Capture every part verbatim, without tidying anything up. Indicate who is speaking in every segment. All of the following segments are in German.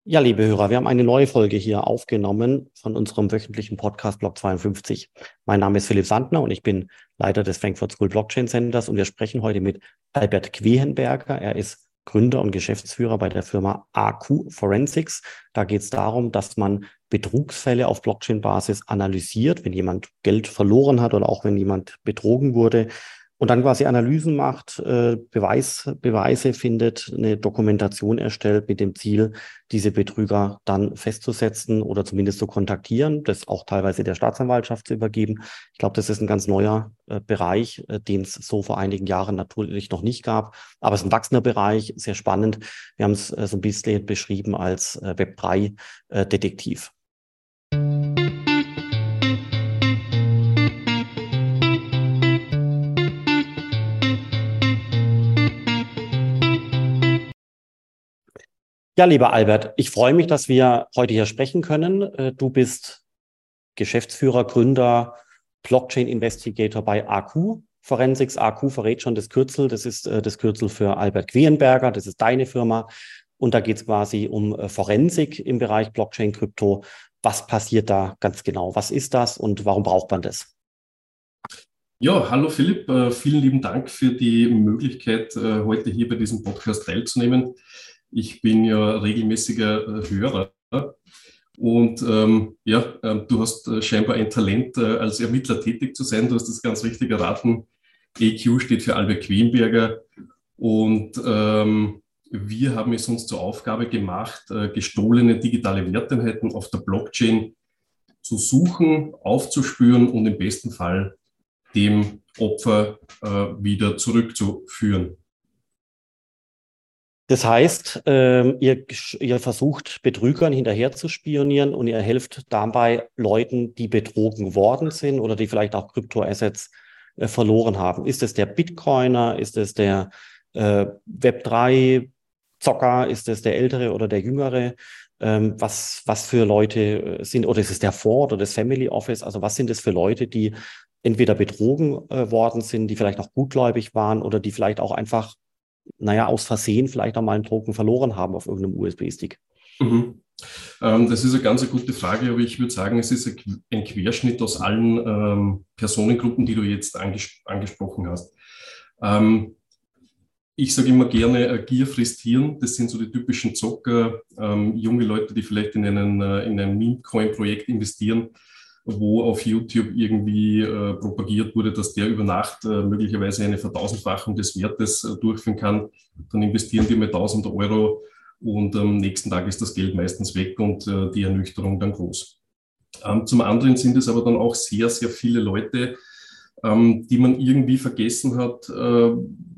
Speaker 1: Ja, liebe Hörer, wir haben eine neue Folge hier aufgenommen von unserem wöchentlichen Podcast Block zweiundfünfzig. Mein Name ist Philipp Sandner und ich bin Leiter des Frankfurt School Blockchain Centers und wir sprechen heute mit Albert Quehenberger. Er ist Gründer und Geschäftsführer bei der Firma A Q Forensics. Da geht es darum, dass man Betrugsfälle auf Blockchain-Basis analysiert, wenn jemand Geld verloren hat oder auch wenn jemand betrogen wurde. Und dann quasi Analysen macht, äh, Beweis, Beweise findet, eine Dokumentation erstellt mit dem Ziel, diese Betrüger dann festzusetzen oder zumindest zu kontaktieren, das auch teilweise der Staatsanwaltschaft zu übergeben. Ich glaube, das ist ein ganz neuer äh, Bereich, äh, den es so vor einigen Jahren natürlich noch nicht gab. Aber es ist ein wachsender Bereich, sehr spannend. Wir haben es äh, so ein bisschen beschrieben als äh, Web drei Detektiv. Ja, lieber Albert, ich freue mich, dass wir heute hier sprechen können. Äh, Du bist Geschäftsführer, Gründer, Blockchain Investigator bei A Q Forensics. A Q verrät schon das Kürzel. Das ist äh, das Kürzel für Albert Quehenberger. Das ist deine Firma. Und da geht es quasi um äh, Forensik im Bereich Blockchain, Krypto. Was passiert da ganz genau? Was ist das und warum braucht man das?
Speaker 2: Ja, hallo Philipp, äh, vielen lieben Dank für die Möglichkeit, äh, heute hier bei diesem Podcast teilzunehmen. Ich bin ja regelmäßiger äh, Hörer und ähm, ja, äh, du hast äh, scheinbar ein Talent, äh, als Ermittler tätig zu sein. Du hast das ganz richtig erraten. A Q steht für Albert Quehenberger und ähm, wir haben es uns zur Aufgabe gemacht, äh, gestohlene digitale Werteinheiten auf der Blockchain zu suchen, aufzuspüren und im besten Fall dem Opfer äh, wieder zurückzuführen.
Speaker 1: Das heißt, ähm, ihr, ihr versucht, Betrügern hinterher zu spionieren und ihr helft dabei Leuten, die betrogen worden sind oder die vielleicht auch Kryptoassets äh, verloren haben. Ist es der Bitcoiner? Ist es der äh, Web drei Zocker? Ist es der Ältere oder der Jüngere? Ähm, was, was für Leute äh, sind, oder ist es der Fonds oder das Family Office? Also was sind es für Leute, die entweder betrogen äh, worden sind, die vielleicht auch gutgläubig waren oder die vielleicht auch einfach naja, aus Versehen vielleicht auch mal einen Token verloren haben auf irgendeinem U S B-Stick?
Speaker 2: Mhm. Ähm, das ist eine ganz gute Frage, aber ich würde sagen, es ist ein Querschnitt aus allen ähm, Personengruppen, die du jetzt anges angesprochen hast. Ähm, ich sage immer gerne, äh, Gier frisst Hirn. Das sind so die typischen Zocker, ähm, junge Leute, die vielleicht in, einen, äh, in ein Meme-Coin-Projekt investieren, wo auf YouTube irgendwie äh, propagiert wurde, dass der über Nacht äh, möglicherweise eine Vertausendfachung des Wertes äh, durchführen kann. Dann investieren die mal tausend Euro und am nächsten Tag ist das Geld meistens weg und äh, die Ernüchterung dann groß. Ähm, zum anderen sind es aber dann auch sehr, sehr viele Leute, ähm, die man irgendwie vergessen hat, äh,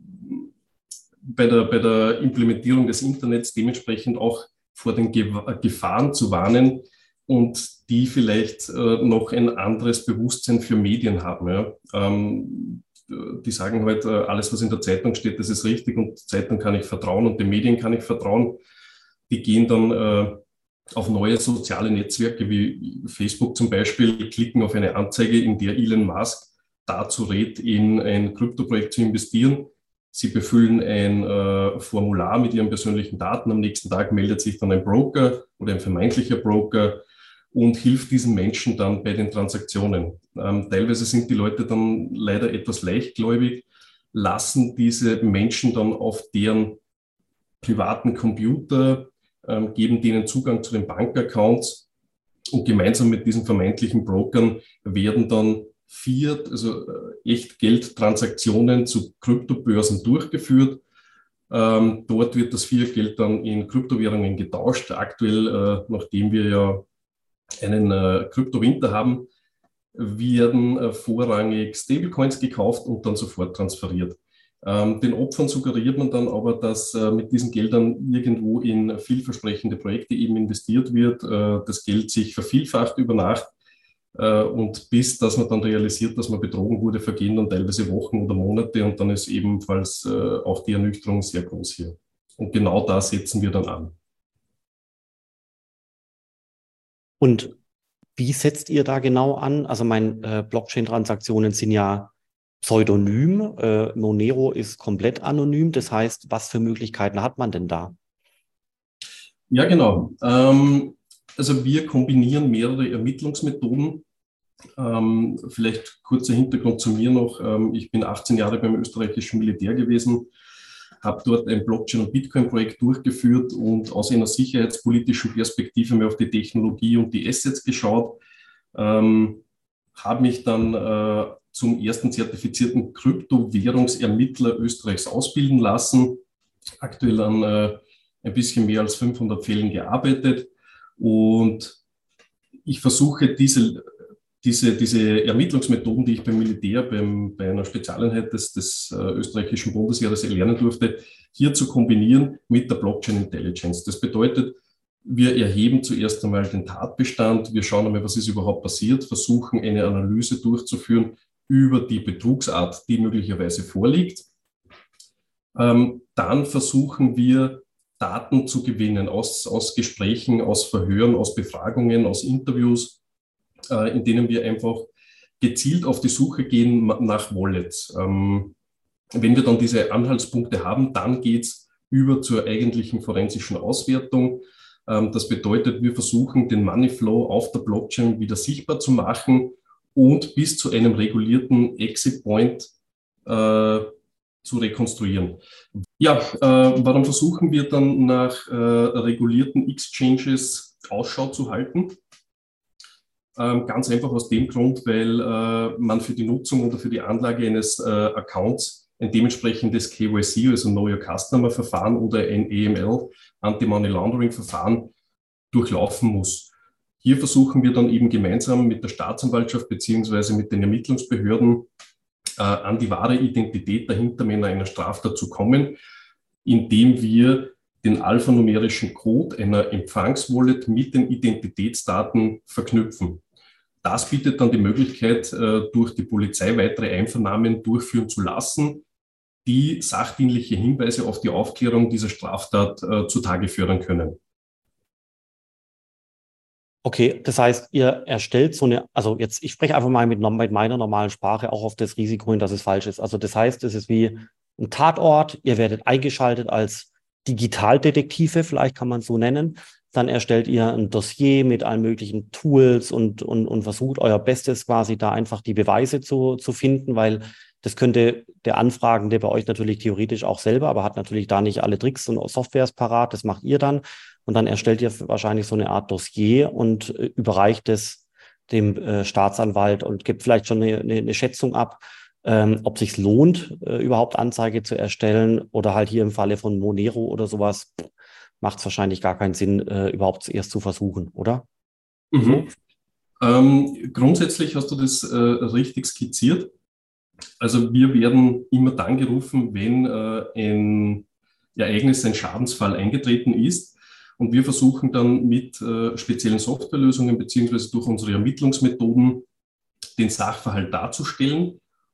Speaker 2: bei der, bei der Implementierung des Internets dementsprechend auch vor den Gefahren zu warnen und die vielleicht äh, noch ein anderes Bewusstsein für Medien haben. Ja. Ähm, die sagen halt, äh, alles, was in der Zeitung steht, das ist richtig und der Zeitung kann ich vertrauen und den Medien kann ich vertrauen. Die gehen dann äh, auf neue soziale Netzwerke wie Facebook zum Beispiel, klicken auf eine Anzeige, in der Elon Musk dazu rät, in ein Kryptoprojekt zu investieren. Sie befüllen ein äh, Formular mit Ihren persönlichen Daten. Am nächsten Tag meldet sich dann ein Broker oder ein vermeintlicher Broker und hilft diesen Menschen dann bei den Transaktionen. Ähm, teilweise sind die Leute dann leider etwas leichtgläubig, lassen diese Menschen dann auf deren privaten Computer, ähm, geben denen Zugang zu den Bankaccounts und gemeinsam mit diesen vermeintlichen Brokern werden dann Fiat, also äh, Echtgeldtransaktionen zu Kryptobörsen durchgeführt. Ähm, dort wird das Fiat-Geld dann in Kryptowährungen getauscht. Aktuell, äh, nachdem wir ja einen äh, Kryptowinter haben, werden äh, vorrangig Stablecoins gekauft und dann sofort transferiert. Ähm, den Opfern suggeriert man dann aber, dass äh, mit diesen Geldern irgendwo in vielversprechende Projekte eben investiert wird, äh, das Geld sich vervielfacht über Nacht äh, und bis, dass man dann realisiert, dass man betrogen wurde, vergehen dann teilweise Wochen oder Monate und dann ist ebenfalls äh, auch die Ernüchterung sehr groß hier. Und genau da setzen wir dann an.
Speaker 1: Und wie setzt ihr da genau an? Also mein äh, Blockchain-Transaktionen sind ja pseudonym. Äh, Monero ist komplett anonym. Das heißt, was für Möglichkeiten hat man denn da?
Speaker 2: Ja, genau. Ähm, also wir kombinieren mehrere Ermittlungsmethoden. Ähm, vielleicht kurzer Hintergrund zu mir noch. Ähm, ich bin achtzehn Jahre beim österreichischen Militär gewesen, habe dort ein Blockchain- und Bitcoin-Projekt durchgeführt und aus einer sicherheitspolitischen Perspektive mehr auf die Technologie und die Assets geschaut. Ähm, habe mich dann äh, zum ersten zertifizierten Kryptowährungsermittler Österreichs ausbilden lassen. Aktuell an äh, ein bisschen mehr als fünfhundert Fällen gearbeitet und ich versuche diese, diese, diese Ermittlungsmethoden, die ich beim Militär, beim, bei einer Spezialeinheit des, des äh, österreichischen Bundesheeres erlernen durfte, hier zu kombinieren mit der Blockchain Intelligence. Das bedeutet, wir erheben zuerst einmal den Tatbestand, wir schauen einmal, was ist überhaupt passiert, versuchen eine Analyse durchzuführen über die Betrugsart, die möglicherweise vorliegt. Ähm, dann versuchen wir, Daten zu gewinnen aus, aus Gesprächen, aus Verhören, aus Befragungen, aus Interviews, äh, in denen wir einfach gezielt auf die Suche gehen nach Wallets. Ähm, wenn wir dann diese Anhaltspunkte haben, dann geht es über zur eigentlichen forensischen Auswertung. Ähm, das bedeutet, wir versuchen, den Moneyflow auf der Blockchain wieder sichtbar zu machen und bis zu einem regulierten Exit Point äh, zu rekonstruieren. Ja, äh, warum versuchen wir dann nach äh, regulierten Exchanges Ausschau zu halten? Ähm, ganz einfach aus dem Grund, weil äh, man für die Nutzung oder für die Anlage eines äh, Accounts ein dementsprechendes K Y C, also Know Your Customer Verfahren oder ein A M L, Anti-Money Laundering Verfahren, durchlaufen muss. Hier versuchen wir dann eben gemeinsam mit der Staatsanwaltschaft beziehungsweise mit den Ermittlungsbehörden äh, an die wahre Identität der Hintermänner einer Straftat zu kommen, indem wir den alphanumerischen Code einer Empfangswallet mit den Identitätsdaten verknüpfen. Das bietet dann die Möglichkeit, durch die Polizei weitere Einvernahmen durchführen zu lassen, die sachdienliche Hinweise auf die Aufklärung dieser Straftat zutage fördern können.
Speaker 1: Okay, das heißt, ihr erstellt so eine, also jetzt, ich spreche einfach mal mit, mit meiner normalen Sprache auch auf das Risiko hin, dass es falsch ist. Also das heißt, es ist wie ein Tatort, ihr werdet eingeschaltet als Digitaldetektive, vielleicht kann man es so nennen. Dann erstellt ihr ein Dossier mit allen möglichen Tools und, und, und versucht euer Bestes quasi da einfach die Beweise zu, zu finden, weil das könnte der Anfragende bei euch natürlich theoretisch auch selber, aber hat natürlich da nicht alle Tricks und Softwares parat, das macht ihr dann. Und dann erstellt ihr wahrscheinlich so eine Art Dossier und äh, überreicht es dem äh, Staatsanwalt und gibt vielleicht schon eine, eine, eine Schätzung ab, ähm, ob sich lohnt, äh, überhaupt Anzeige zu erstellen oder halt hier im Falle von Monero oder sowas macht es wahrscheinlich gar keinen Sinn, äh, überhaupt zuerst zu versuchen, oder?
Speaker 2: Mhm.
Speaker 1: So?
Speaker 2: Ähm, grundsätzlich hast du das äh, richtig skizziert. Also wir werden immer dann gerufen, wenn äh, ein Ereignis, ein Schadensfall eingetreten ist. Und wir versuchen dann mit äh, speziellen Softwarelösungen beziehungsweise durch unsere Ermittlungsmethoden den Sachverhalt darzustellen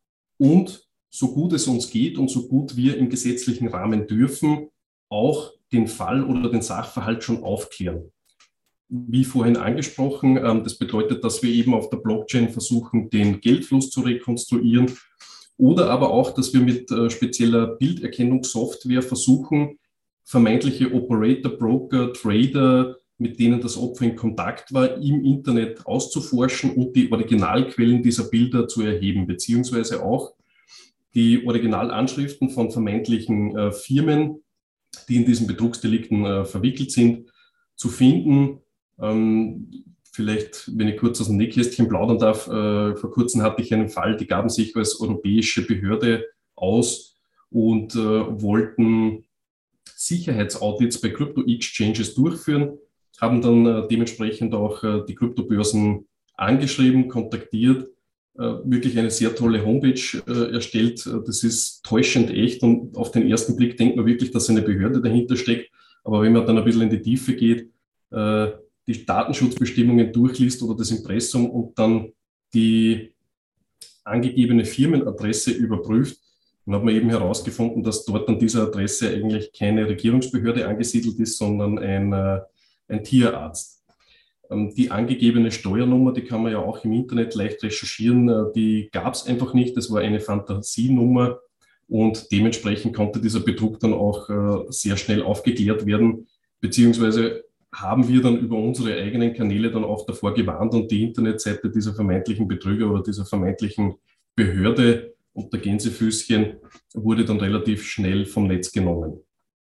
Speaker 2: und so gut es uns geht und so gut wir im gesetzlichen Rahmen dürfen, auch den Fall oder den Sachverhalt schon aufklären. Wie vorhin angesprochen, ähm, das bedeutet, dass wir eben auf der Blockchain versuchen, den Geldfluss zu rekonstruieren oder aber auch, dass wir mit äh, spezieller Bilderkennungssoftware versuchen, vermeintliche Operator, Broker, Trader, mit denen das Opfer in Kontakt war, im Internet auszuforschen und die Originalquellen dieser Bilder zu erheben, beziehungsweise auch die Originalanschriften von vermeintlichen äh, Firmen, die in diesen Betrugsdelikten äh, verwickelt sind, zu finden. Ähm, vielleicht, wenn ich kurz aus dem Nähkästchen plaudern darf, äh, vor kurzem hatte ich einen Fall, die gaben sich als europäische Behörde aus und äh, wollten Sicherheitsaudits bei Crypto-Exchanges durchführen, haben dann äh, dementsprechend auch äh, die Kryptobörsen angeschrieben, kontaktiert, äh, wirklich eine sehr tolle Homepage äh, erstellt. Das ist täuschend echt und auf den ersten Blick denkt man wirklich, dass eine Behörde dahinter steckt. Aber wenn man dann ein bisschen in die Tiefe geht, äh, die Datenschutzbestimmungen durchliest oder das Impressum und dann die angegebene Firmenadresse überprüft, dann hat man eben herausgefunden, dass dort an dieser Adresse eigentlich keine Regierungsbehörde angesiedelt ist, sondern ein, äh, ein Tierarzt. Ähm, die angegebene Steuernummer, die kann man ja auch im Internet leicht recherchieren, äh, die gab es einfach nicht. Das war eine Fantasienummer und dementsprechend konnte dieser Betrug dann auch äh, sehr schnell aufgeklärt werden, beziehungsweise haben wir dann über unsere eigenen Kanäle dann auch davor gewarnt und die Internetseite dieser vermeintlichen Betrüger oder dieser vermeintlichen Behörde und der Gänsefüßchen wurde dann relativ schnell vom Netz genommen.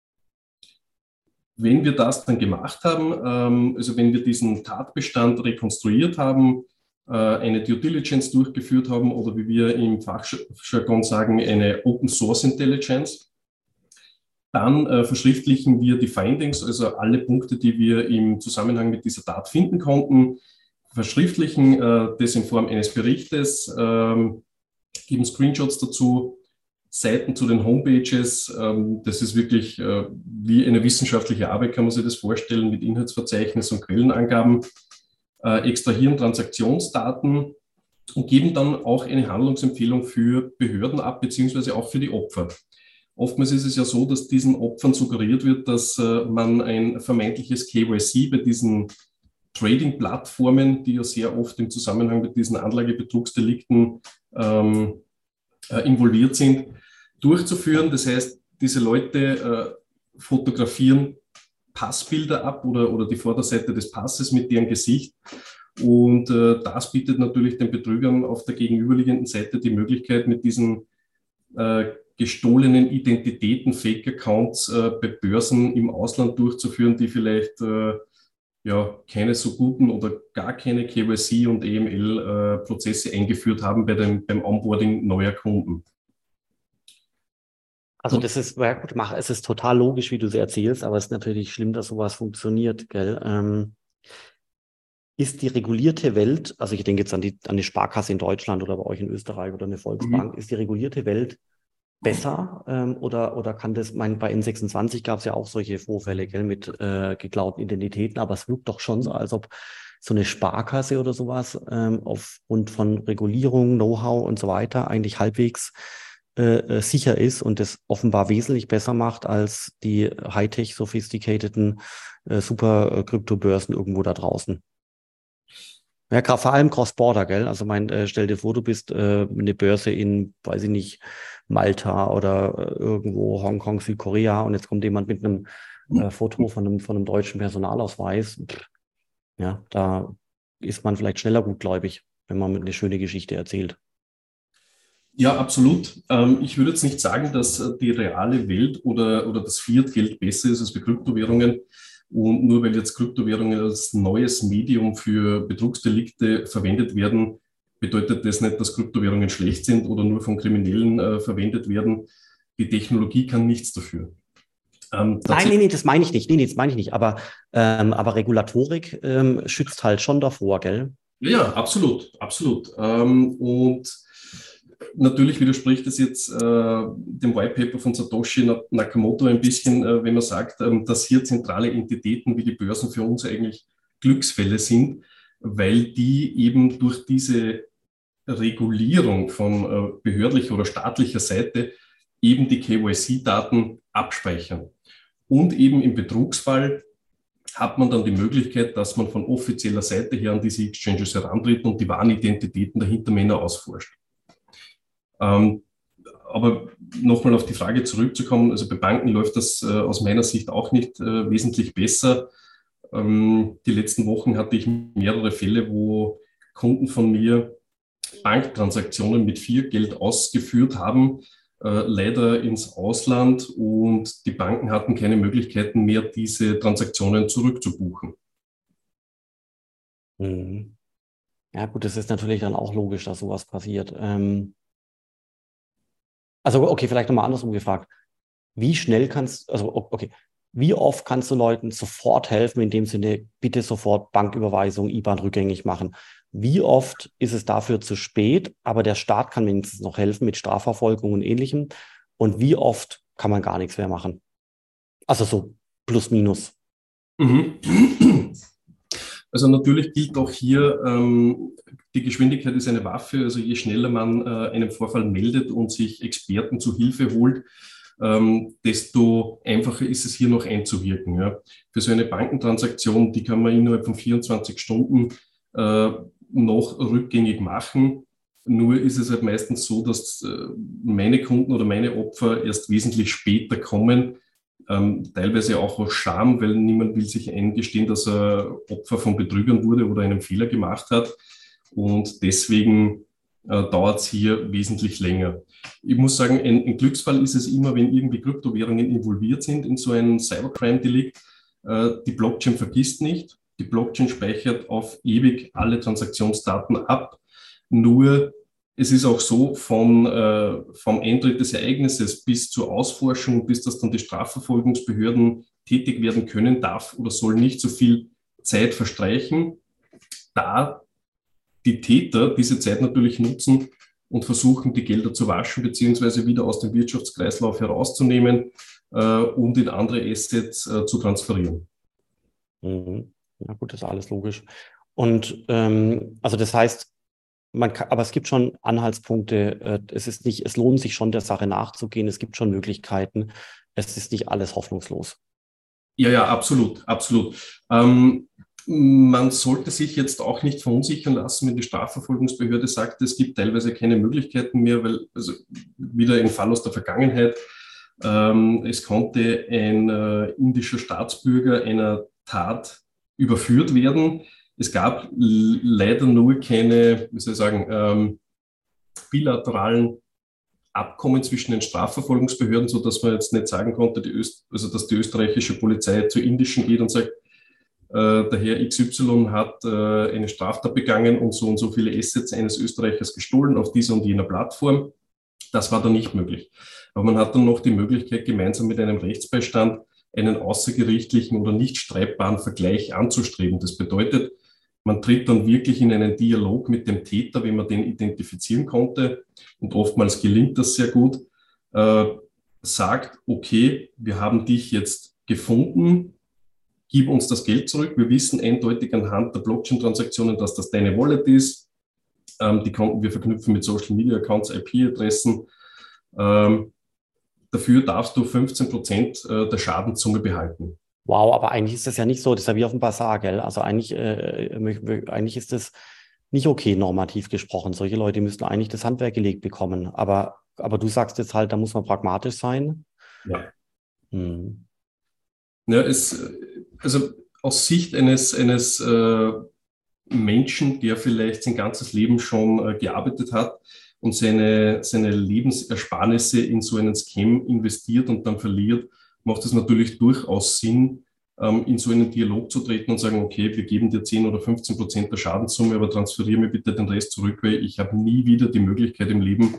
Speaker 2: Wenn wir das dann gemacht haben, also wenn wir diesen Tatbestand rekonstruiert haben, eine Due Diligence durchgeführt haben oder wie wir im Fachjargon sagen, eine Open Source Intelligence, dann äh, verschriftlichen wir die Findings, also alle Punkte, die wir im Zusammenhang mit dieser Tat finden konnten, verschriftlichen äh, das in Form eines Berichtes, äh, geben Screenshots dazu, Seiten zu den Homepages. Äh, das ist wirklich äh, wie eine wissenschaftliche Arbeit, kann man sich das vorstellen, mit Inhaltsverzeichnis und Quellenangaben, äh, extrahieren Transaktionsdaten und geben dann auch eine Handlungsempfehlung für Behörden ab, beziehungsweise auch für die Opfer. Oftmals ist es ja so, dass diesen Opfern suggeriert wird, dass äh, man ein vermeintliches K Y C bei diesen Trading-Plattformen, die ja sehr oft im Zusammenhang mit diesen Anlagebetrugsdelikten ähm, äh, involviert sind, durchzuführen. Das heißt, diese Leute äh, fotografieren Passbilder ab oder, oder die Vorderseite des Passes mit deren Gesicht. Und äh, das bietet natürlich den Betrügern auf der gegenüberliegenden Seite die Möglichkeit, mit diesen äh, gestohlenen Identitäten, Fake-Accounts äh, bei Börsen im Ausland durchzuführen, die vielleicht äh, ja, keine so guten oder gar keine K Y C und E M L-Prozesse äh, eingeführt haben bei dem, beim Onboarding neuer Kunden.
Speaker 1: Also das ist, ja gut, mach, es ist total logisch, wie du es erzählst, aber es ist natürlich schlimm, dass sowas funktioniert, gell? Ähm, ist die regulierte Welt, also ich denke jetzt an die, an die Sparkasse in Deutschland oder bei euch in Österreich oder eine Volksbank, mhm. ist die regulierte Welt besser ähm, oder, oder kann das, mein, bei N sechsundzwanzig gab es ja auch solche Vorfälle, gell, mit äh, geklauten Identitäten, aber es wirkt doch schon so, als ob so eine Sparkasse oder sowas ähm, aufgrund von Regulierung, Know-how und so weiter eigentlich halbwegs äh, sicher ist und das offenbar wesentlich besser macht als die Hightech, sophisticateden äh, Super-Kryptobörsen irgendwo da draußen. Ja, vor allem Cross-Border, gell? Also mein, äh, stell dir vor, du bist äh, eine Börse in, weiß ich nicht, Malta oder äh, irgendwo Hongkong, Südkorea und jetzt kommt jemand mit einem äh, Foto von einem, von einem deutschen Personalausweis. Pff, ja, da ist man vielleicht schneller gutgläubig, wenn man eine schöne Geschichte erzählt.
Speaker 2: Ja, absolut. Ähm, ich würde jetzt nicht sagen, dass die reale Welt oder, oder das Fiat-Geld besser ist als bei Kryptowährungen. Und nur weil jetzt Kryptowährungen als neues Medium für Betrugsdelikte verwendet werden, bedeutet das nicht, dass Kryptowährungen schlecht sind oder nur von Kriminellen äh, verwendet werden. Die Technologie kann nichts dafür.
Speaker 1: Ähm, nein, nee, nee, das meine ich nicht. Nee, nee, das meine ich nicht. Aber, ähm, aber Regulatorik ähm, schützt halt schon davor, gell?
Speaker 2: Ja, absolut, absolut. Ähm, und natürlich widerspricht es jetzt äh, dem White Paper von Satoshi Nakamoto ein bisschen, äh, wenn man sagt, ähm, dass hier zentrale Entitäten wie die Börsen für uns eigentlich Glücksfälle sind, weil die eben durch diese Regulierung von äh, behördlicher oder staatlicher Seite eben die K Y C-Daten abspeichern. Und eben im Betrugsfall hat man dann die Möglichkeit, dass man von offizieller Seite her an diese Exchanges herantritt und die wahren Identitäten der Hintermänner ausforscht. Ähm, aber nochmal auf die Frage zurückzukommen, also bei Banken läuft das äh, aus meiner Sicht auch nicht äh, wesentlich besser. Ähm, die letzten Wochen hatte ich mehrere Fälle, wo Kunden von mir Banktransaktionen mit Fiat-Geld ausgeführt haben, äh, leider ins Ausland, und die Banken hatten keine Möglichkeiten mehr, diese Transaktionen zurückzubuchen.
Speaker 1: Mhm. Ja gut, das ist natürlich dann auch logisch, dass sowas passiert. Ähm Also, okay, vielleicht nochmal andersrum gefragt. Wie schnell kannst, also, okay, wie oft kannst du Leuten sofort helfen, in dem Sinne, bitte sofort Banküberweisung, I B A N rückgängig machen? Wie oft ist es dafür zu spät, aber der Staat kann wenigstens noch helfen mit Strafverfolgung und Ähnlichem? Und wie oft kann man gar nichts mehr machen? Also so plus minus.
Speaker 2: Mhm. Also natürlich gilt auch hier, ähm, die Geschwindigkeit ist eine Waffe. Also je schneller man äh, einen Vorfall meldet und sich Experten zu Hilfe holt, ähm, desto einfacher ist es hier noch einzuwirken. Ja. Für so eine Bankentransaktion, die kann man innerhalb von vierundzwanzig Stunden äh, noch rückgängig machen. Nur ist es halt meistens so, dass äh, meine Kunden oder meine Opfer erst wesentlich später kommen, ähm, teilweise auch aus Scham, weil niemand will sich eingestehen, dass er Opfer von Betrügern wurde oder einen Fehler gemacht hat. Und deswegen äh, dauert es hier wesentlich länger. Ich muss sagen, ein, ein Glücksfall ist es immer, wenn irgendwie Kryptowährungen involviert sind in so ein Cybercrime-Delikt. Äh, die Blockchain vergisst nicht. Die Blockchain speichert auf ewig alle Transaktionsdaten ab. Nur es ist auch so, von, äh, vom Eintritt des Ereignisses bis zur Ausforschung, bis dass dann die Strafverfolgungsbehörden tätig werden können, darf oder soll nicht so viel Zeit verstreichen, da die Täter diese Zeit natürlich nutzen und versuchen, die Gelder zu waschen beziehungsweise wieder aus dem Wirtschaftskreislauf herauszunehmen äh, und in andere Assets äh, zu transferieren.
Speaker 1: Mhm. Ja gut, das ist alles logisch. Und ähm, also das heißt, man kann, aber es gibt schon Anhaltspunkte. Äh, es ist nicht, es lohnt sich schon, der Sache nachzugehen. Es gibt schon Möglichkeiten. Es ist nicht alles hoffnungslos.
Speaker 2: Ja, ja, absolut, absolut. Ähm, man sollte sich jetzt auch nicht verunsichern lassen, wenn die Strafverfolgungsbehörde sagt, es gibt teilweise keine Möglichkeiten mehr, weil, also wieder ein Fall aus der Vergangenheit, ähm, es konnte ein äh, indischer Staatsbürger einer Tat überführt werden. Es gab leider nur keine, wie soll ich sagen, ähm, bilateralen Abkommen zwischen den Strafverfolgungsbehörden, sodass man jetzt nicht sagen konnte, die Öst, also dass die österreichische Polizei zur indischen geht und sagt, äh, der Herr X Y hat äh, eine Straftat begangen und so und so viele Assets eines Österreichers gestohlen auf dieser und jener Plattform. Das war dann nicht möglich. Aber man hat dann noch die Möglichkeit, gemeinsam mit einem Rechtsbeistand einen außergerichtlichen oder nicht streitbaren Vergleich anzustreben. Das bedeutet, man tritt dann wirklich in einen Dialog mit dem Täter, wenn man den identifizieren konnte. Und oftmals gelingt das sehr gut. Äh, sagt, okay, wir haben dich jetzt gefunden, gib uns das Geld zurück. Wir wissen eindeutig anhand der Blockchain-Transaktionen, dass das deine Wallet ist. Ähm, die konnten wir verknüpfen mit Social-Media-Accounts, I P-Adressen. Ähm, dafür darfst du fünfzehn Prozent der Schadenssumme behalten.
Speaker 1: Wow, aber eigentlich ist das ja nicht so, das ist ja wie auf dem Basar, gell? Also eigentlich, äh, eigentlich ist das nicht okay, normativ gesprochen. Solche Leute müssten eigentlich das Handwerk gelegt bekommen. Aber, aber du sagst jetzt halt, da muss man pragmatisch sein.
Speaker 2: Ja.
Speaker 1: Hm.
Speaker 2: Ja, es, also aus Sicht eines, eines äh, Menschen, der vielleicht sein ganzes Leben schon äh, gearbeitet hat und seine, seine Lebensersparnisse in so einen Scam investiert und dann verliert, macht es natürlich durchaus Sinn, ähm, in so einen Dialog zu treten und sagen, okay, wir geben dir zehn oder fünfzehn Prozent der Schadenssumme, aber transferiere mir bitte den Rest zurück, weil ich habe nie wieder die Möglichkeit im Leben,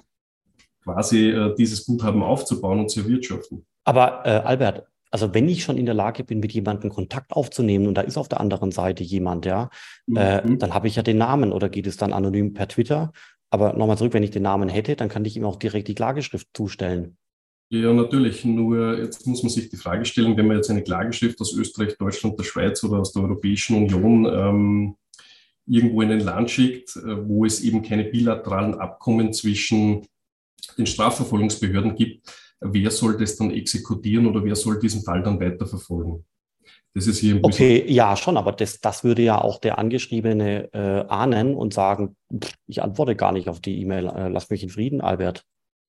Speaker 2: quasi äh, dieses Guthaben aufzubauen und zu erwirtschaften.
Speaker 1: Aber äh, Albert, also wenn ich schon in der Lage bin, mit jemandem Kontakt aufzunehmen und da ist auf der anderen Seite jemand, ja, äh,
Speaker 2: Mhm.
Speaker 1: dann habe ich ja den Namen oder geht es dann anonym per Twitter? Aber nochmal zurück, wenn ich den Namen hätte, dann kann ich ihm auch direkt die Klageschrift zustellen.
Speaker 2: Ja, natürlich. Nur jetzt muss man sich die Frage stellen, wenn man jetzt eine Klageschrift aus Österreich, Deutschland, der Schweiz oder aus der Europäischen Union ähm, irgendwo in ein Land schickt, äh, wo es eben keine bilateralen Abkommen zwischen den Strafverfolgungsbehörden gibt, wer soll das dann exekutieren oder wer soll diesen Fall dann weiterverfolgen? Das ist hier ein bisschen.
Speaker 1: Okay, ja, schon, aber das, das würde ja auch der Angeschriebene äh, ahnen und sagen, pff, ich antworte gar nicht auf die E-Mail, äh, lass mich in Frieden, Albert.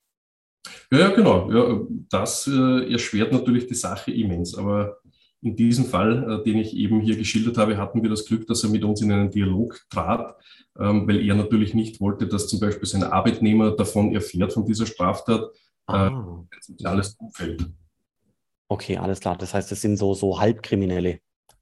Speaker 2: Ja, ja, genau. Ja, das äh, erschwert natürlich die Sache immens. Aber in diesem Fall, äh, den ich eben hier geschildert habe, hatten wir das Glück, dass er mit uns in einen Dialog trat, ähm, weil er natürlich nicht wollte, dass zum Beispiel sein Arbeitnehmer davon erfährt, von dieser Straftat, äh,
Speaker 1: Ah,
Speaker 2: ein soziales Umfeld.
Speaker 1: okay, alles klar. Das heißt, das sind so, so Halbkriminelle.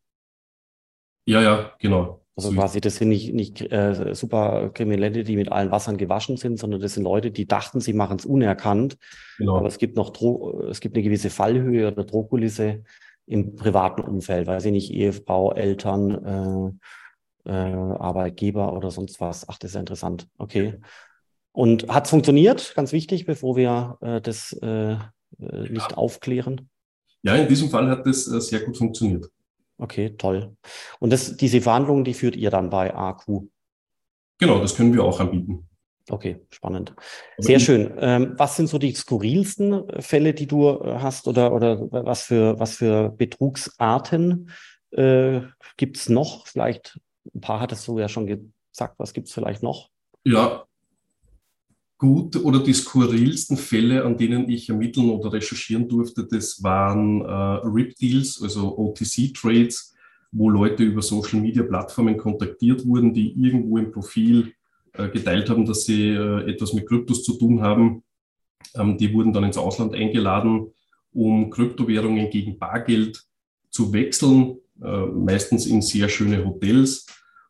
Speaker 2: Ja, ja, genau.
Speaker 1: Also
Speaker 2: So ist
Speaker 1: quasi, das sind nicht, nicht äh, super Kriminelle, die mit allen Wassern gewaschen sind, sondern das sind Leute, die dachten, sie machen es unerkannt. Aber
Speaker 2: genau.
Speaker 1: es gibt noch Dro es gibt eine gewisse Fallhöhe oder Drohkulisse im privaten Umfeld, weiß ich nicht, Ehefrau, Eltern, äh, äh, Arbeitgeber oder sonst was. Ach, das ist ja interessant. Okay. Und hat es funktioniert? Ganz wichtig, bevor wir äh, das äh, äh, nicht aufklären.
Speaker 2: Ja, in diesem Fall hat das äh, sehr gut funktioniert.
Speaker 1: Okay, toll. Und das, diese Verhandlungen, die führt ihr dann bei A Q.
Speaker 2: Genau, das können wir auch anbieten.
Speaker 1: Okay, spannend.
Speaker 2: Aber
Speaker 1: Sehr
Speaker 2: in,
Speaker 1: schön. Ähm, was sind so die skurrilsten äh, Fälle, die du äh, hast oder, oder was für, was für Betrugsarten äh, gibt es noch? Vielleicht ein paar hattest du ja schon gesagt. Was gibt es vielleicht noch?
Speaker 2: ja, gut oder die skurrilsten Fälle, an denen ich ermitteln oder recherchieren durfte, das waren äh, R I P-Deals, also O T C-Trades, wo Leute über Social-Media-Plattformen kontaktiert wurden, die irgendwo im Profil äh, geteilt haben, dass sie äh, etwas mit Kryptos zu tun haben. Ähm, die wurden dann ins Ausland eingeladen, um Kryptowährungen gegen Bargeld zu wechseln, äh, meistens in sehr schöne Hotels.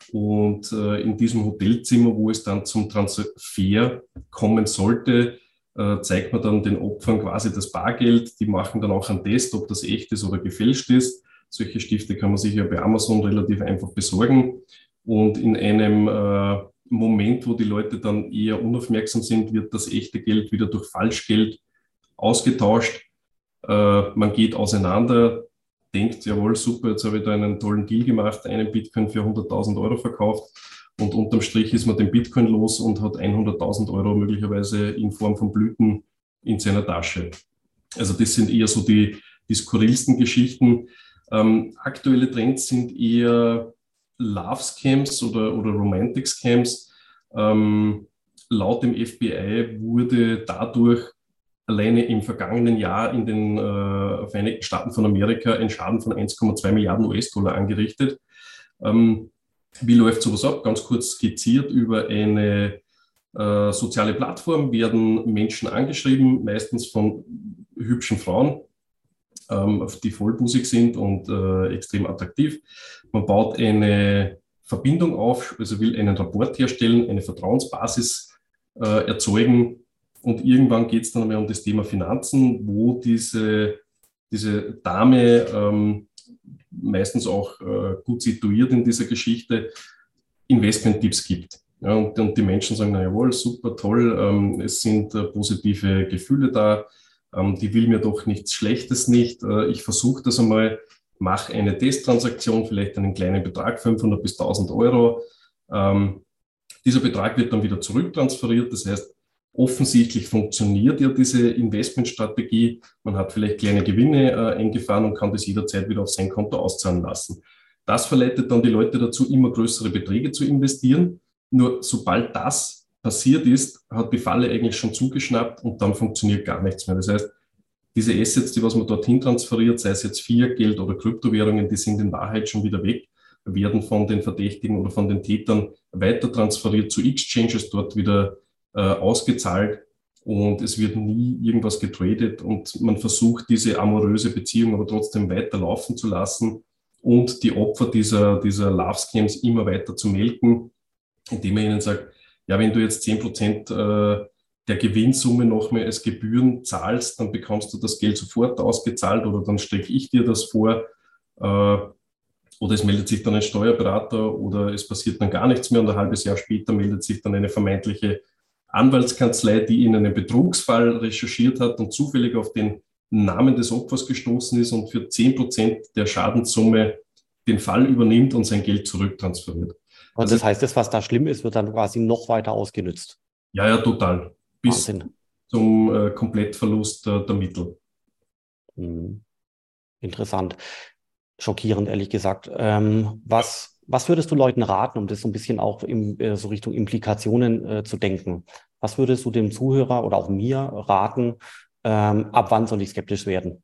Speaker 2: Und äh, in diesem Hotelzimmer, wo es dann zum Transfer kommen sollte, äh, zeigt man dann den Opfern quasi das Bargeld. Die machen dann auch einen Test, ob das echt ist oder gefälscht ist. Solche Stifte kann man sich ja bei Amazon relativ einfach besorgen. Und in einem äh, Moment, wo die Leute dann eher unaufmerksam sind, wird das echte Geld wieder durch Falschgeld ausgetauscht. Äh, man geht auseinander, denkt, jawohl, super, jetzt habe ich da einen tollen Deal gemacht, einen Bitcoin für hunderttausend Euro verkauft und unterm Strich ist man den Bitcoin los und hat hunderttausend Euro möglicherweise in Form von Blüten in seiner Tasche. Also das sind eher so die, die skurrilsten Geschichten. Ähm, aktuelle Trends sind eher Love-Scams oder, oder Romantic-Scams. Ähm, laut dem F B I wurde dadurch alleine im vergangenen Jahr in den äh, Vereinigten Staaten von Amerika ein Schaden von eins Komma zwei Milliarden U S-Dollar angerichtet. Ähm, wie läuft sowas ab? Ganz kurz skizziert: Über eine äh, soziale Plattform werden Menschen angeschrieben, meistens von hübschen Frauen, ähm, die vollbusig sind und äh, extrem attraktiv. Man baut eine Verbindung auf, also will einen Rapport herstellen, eine Vertrauensbasis äh, erzeugen. Und irgendwann geht es dann einmal um das Thema Finanzen, wo diese, diese Dame, ähm, meistens auch äh, gut situiert in dieser Geschichte, Investment-Tipps gibt. Ja, und, und die Menschen sagen, na jawohl, super, toll, ähm, es sind äh, positive Gefühle da, ähm, die will mir doch nichts Schlechtes nicht. Äh, ich versuche das einmal, mache eine Testtransaktion, vielleicht einen kleinen Betrag, fünfhundert bis tausend Euro. Ähm, dieser Betrag wird dann wieder zurücktransferiert, das heißt, offensichtlich funktioniert ja diese Investmentstrategie. Man hat vielleicht kleine Gewinne äh, eingefahren und kann das jederzeit wieder auf sein Konto auszahlen lassen. Das verleitet dann die Leute dazu, immer größere Beträge zu investieren. Nur sobald das passiert ist, hat die Falle eigentlich schon zugeschnappt und dann funktioniert gar nichts mehr. Das heißt, diese Assets, die was man dorthin transferiert, sei es jetzt Fiat-Geld oder Kryptowährungen, die sind in Wahrheit schon wieder weg, werden von den Verdächtigen oder von den Tätern weiter transferiert zu Exchanges, dort wieder äh, ausgezahlt und es wird nie irgendwas getradet und man versucht, diese amoröse Beziehung aber trotzdem weiter laufen zu lassen und die Opfer dieser, dieser Love-Scams immer weiter zu melken, indem man ihnen sagt, ja, wenn du jetzt zehn Prozent äh, der Gewinnsumme noch mehr als Gebühren zahlst, dann bekommst du das Geld sofort ausgezahlt oder dann stecke ich dir das vor. Äh, oder es meldet sich dann ein Steuerberater oder es passiert dann gar nichts mehr und ein halbes Jahr später meldet sich dann eine vermeintliche Anwaltskanzlei, die in einen Betrugsfall recherchiert hat und zufällig auf den Namen des Opfers gestoßen ist und für zehn Prozent der Schadenssumme den Fall übernimmt und sein Geld zurücktransferiert.
Speaker 1: Und
Speaker 2: Also,
Speaker 1: das heißt, das, was da schlimm ist, wird dann quasi noch weiter ausgenutzt.
Speaker 2: Ja, ja, total. Bis
Speaker 1: Wahnsinn.
Speaker 2: zum äh, Komplettverlust äh, der Mittel.
Speaker 1: Hm. Interessant. Schockierend, ehrlich gesagt. Ähm, was, was würdest du Leuten raten, um das so ein bisschen auch im, äh, so Richtung Implikationen äh, zu denken? Was würdest du dem Zuhörer oder auch mir raten, ähm, ab wann soll ich skeptisch werden?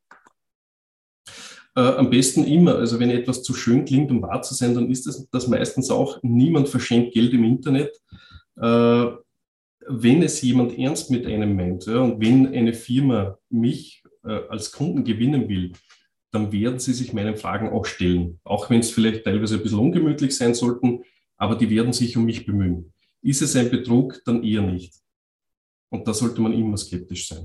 Speaker 2: Äh, am besten immer, also wenn etwas zu schön klingt, um wahr zu sein, dann ist das, das meistens auch, niemand verschenkt Geld im Internet. Äh, wenn es jemand ernst mit einem meint, ja, und wenn eine Firma mich äh, als Kunden gewinnen will, dann werden sie sich meinen Fragen auch stellen. Auch wenn es vielleicht teilweise ein bisschen ungemütlich sein sollten, aber die werden sich um mich bemühen. Ist es ein Betrug, dann eher nicht. Und da sollte man immer skeptisch sein.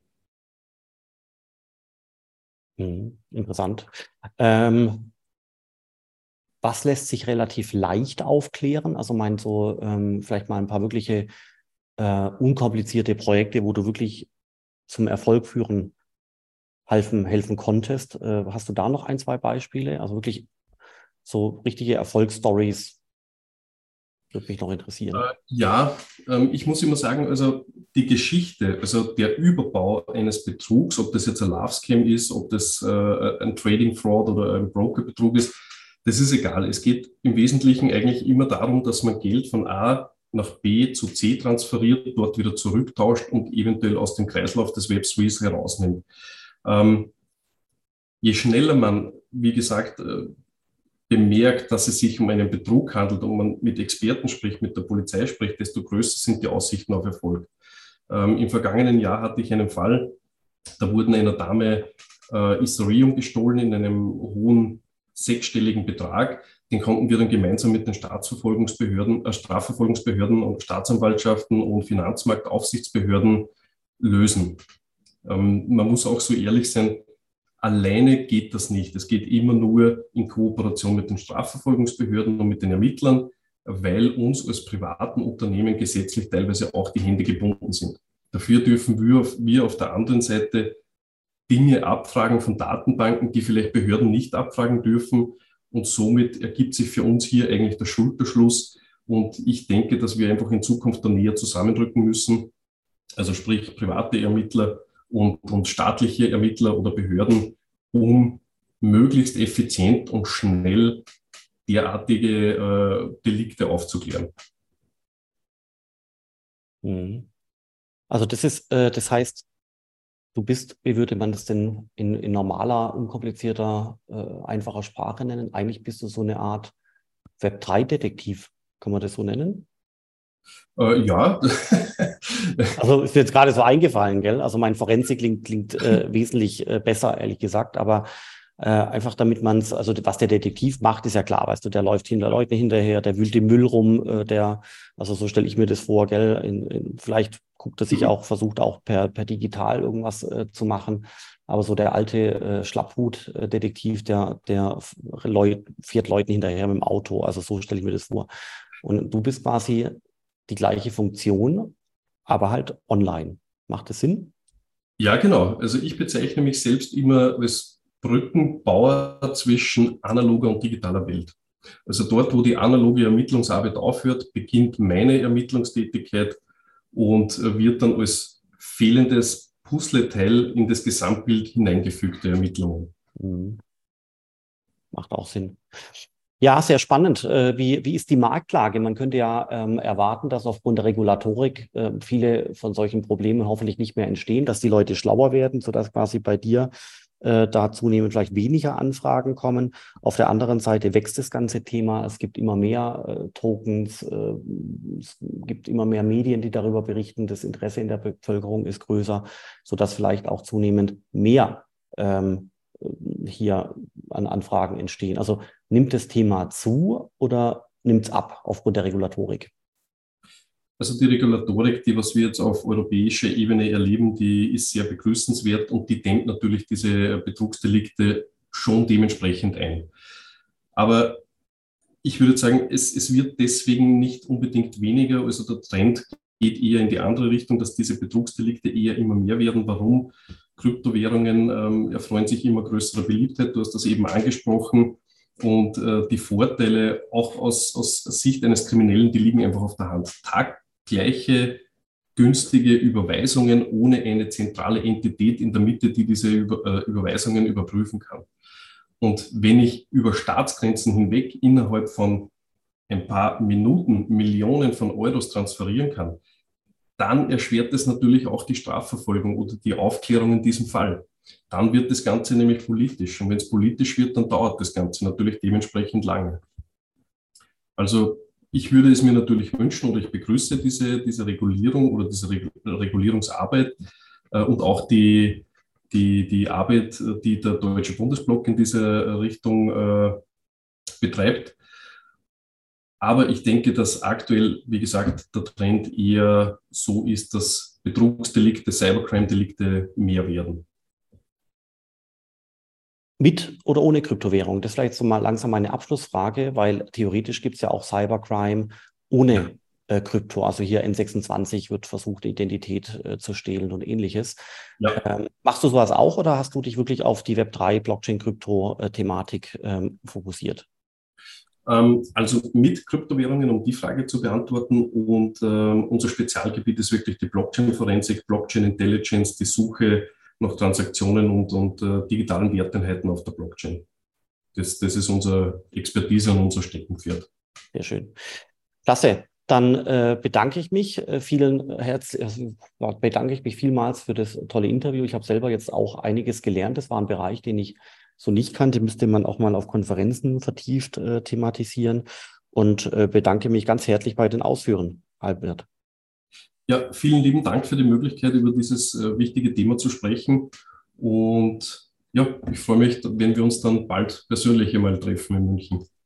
Speaker 1: Hm, interessant. Ähm, was lässt sich relativ leicht aufklären? Also mein so ähm, vielleicht mal ein paar wirkliche äh, unkomplizierte Projekte, wo du wirklich zum Erfolg führen helfen, helfen konntest. Äh, hast du da noch ein, zwei Beispiele? Also wirklich so richtige Erfolgsstories, würde mich noch interessieren.
Speaker 2: Äh, ja, ähm, ich muss immer sagen, also die Geschichte, also der Überbau eines Betrugs, ob das jetzt ein Love-Scam ist, ob das äh, ein Trading-Fraud oder ein Broker-Betrug ist, das ist egal. Es geht im Wesentlichen eigentlich immer darum, dass man Geld von A nach B zu C transferiert, dort wieder zurücktauscht und eventuell aus dem Kreislauf des Web drei herausnimmt. Ähm, je schneller man, wie gesagt, äh, bemerkt, dass es sich um einen Betrug handelt und man mit Experten spricht, mit der Polizei spricht, desto größer sind die Aussichten auf Erfolg. Ähm, Im vergangenen Jahr hatte ich einen Fall, da wurden einer Dame äh, Ethereum gestohlen in einem hohen sechsstelligen Betrag. Den konnten wir dann gemeinsam mit den Staatsverfolgungsbehörden, äh, Strafverfolgungsbehörden und Staatsanwaltschaften und Finanzmarktaufsichtsbehörden lösen. Ähm, man muss auch so ehrlich sein, alleine geht das nicht. Es geht immer nur in Kooperation mit den Strafverfolgungsbehörden und mit den Ermittlern, weil uns als privaten Unternehmen gesetzlich teilweise auch die Hände gebunden sind. Dafür dürfen wir auf, wir auf der anderen Seite Dinge abfragen von Datenbanken, die vielleicht Behörden nicht abfragen dürfen. Und somit ergibt sich für uns hier eigentlich der Schulterschluss. Und ich denke, dass wir einfach in Zukunft da näher zusammenrücken müssen. Also sprich private Ermittler und, und staatliche Ermittler oder Behörden, um möglichst effizient und schnell derartige äh, Delikte aufzuklären.
Speaker 1: Also das ist, äh, das heißt, du bist, wie würde man das denn in, in normaler, unkomplizierter, äh, einfacher Sprache nennen? Eigentlich bist du so eine Art Web drei Detektiv, kann man das so nennen?
Speaker 2: Äh, ja.
Speaker 1: Also ist mir jetzt gerade so eingefallen, gell? Also mein Forensik klingt, klingt äh, wesentlich äh, besser, ehrlich gesagt, aber äh, einfach damit man es, also was der Detektiv macht, ist ja klar, weißt du, der läuft hinter Leuten hinterher, der wühlt im Müll rum, äh, der, also so stelle ich mir das vor, gell? In, in, vielleicht guckt er sich auch, versucht auch per, per digital irgendwas äh, zu machen, aber so der alte äh, Schlapphut-Detektiv, der, der Leut, fährt Leuten hinterher mit dem Auto, also so stelle ich mir das vor. Und du bist quasi die gleiche Funktion, aber halt online. Macht das Sinn?
Speaker 2: Ja, genau. Also ich bezeichne mich selbst immer als Brückenbauer zwischen analoger und digitaler Welt. Also dort, wo die analoge Ermittlungsarbeit aufhört, beginnt meine Ermittlungstätigkeit und wird dann als fehlendes Puzzleteil in das Gesamtbild hineingefügte Ermittlungen.
Speaker 1: Mhm. Macht auch Sinn. Ja, sehr spannend. Äh, Wie, wie ist die Marktlage? Man könnte ja ähm, erwarten, dass aufgrund der Regulatorik äh, viele von solchen Problemen hoffentlich nicht mehr entstehen, dass die Leute schlauer werden, sodass quasi bei dir äh, da zunehmend vielleicht weniger Anfragen kommen. Auf der anderen Seite wächst das ganze Thema. Es gibt immer mehr äh, Tokens, äh, es gibt immer mehr Medien, die darüber berichten. Das Interesse in der Bevölkerung ist größer, sodass vielleicht auch zunehmend mehr ähm, hier an Anfragen entstehen. Also nimmt das Thema zu oder nimmt es ab aufgrund der Regulatorik?
Speaker 2: Also die Regulatorik, die was wir jetzt auf europäischer Ebene erleben, die ist sehr begrüßenswert und die dämmt natürlich diese Betrugsdelikte schon dementsprechend ein. Aber ich würde sagen, es, es wird deswegen nicht unbedingt weniger. Also der Trend geht eher in die andere Richtung, dass diese Betrugsdelikte eher immer mehr werden. Warum? Kryptowährungen ähm, erfreuen sich immer größerer Beliebtheit. Du hast das eben angesprochen. Und äh, die Vorteile auch aus, aus Sicht eines Kriminellen, die liegen einfach auf der Hand. Taggleiche, günstige Überweisungen ohne eine zentrale Entität in der Mitte, die diese Über, äh, Überweisungen überprüfen kann. Und wenn ich über Staatsgrenzen hinweg innerhalb von ein paar Minuten Millionen von Euros transferieren kann, dann erschwert es natürlich auch die Strafverfolgung oder die Aufklärung in diesem Fall. Dann wird das Ganze nämlich politisch. Und wenn es politisch wird, dann dauert das Ganze natürlich dementsprechend lange. Also ich würde es mir natürlich wünschen oder ich begrüße diese, diese Regulierung oder diese Regulierungsarbeit äh, und auch die, die, die Arbeit, die der Deutsche Bundesblock in dieser Richtung äh, betreibt. Aber ich denke, dass aktuell, wie gesagt, der Trend eher so ist, dass Betrugsdelikte, Cybercrime-Delikte mehr werden.
Speaker 1: Mit oder ohne Kryptowährung? Das ist vielleicht so mal langsam meine Abschlussfrage, weil theoretisch gibt es ja auch Cybercrime ohne äh, Krypto. Also hier N sechsundzwanzig wird versucht, Identität äh, zu stehlen und ähnliches.
Speaker 2: Ja.
Speaker 1: Ähm, machst du sowas auch oder hast du dich wirklich auf die Web drei Blockchain-Krypto-Thematik ähm, fokussiert?
Speaker 2: Also mit Kryptowährungen, um die Frage zu beantworten. Und ähm, unser Spezialgebiet ist wirklich die Blockchain-Forensik, Blockchain-Intelligence, die Suche nach Transaktionen und, und äh, digitalen Werteinheiten auf der Blockchain. Das, das ist unsere Expertise und unser Steckenpferd.
Speaker 1: Sehr schön. Klasse. Dann äh, bedanke ich mich äh, vielen Herz, also, bedanke ich mich vielmals für das tolle Interview. Ich habe selber jetzt auch einiges gelernt. Das war ein Bereich, den ich so nicht kannte. Müsste man auch mal auf Konferenzen vertieft äh, thematisieren. Und äh, bedanke mich ganz herzlich bei den Ausführungen, Albert.
Speaker 2: Ja, vielen lieben Dank für die Möglichkeit, über dieses äh, wichtige Thema zu sprechen. Und ja, ich freue mich, wenn wir uns dann bald persönlich einmal treffen in München.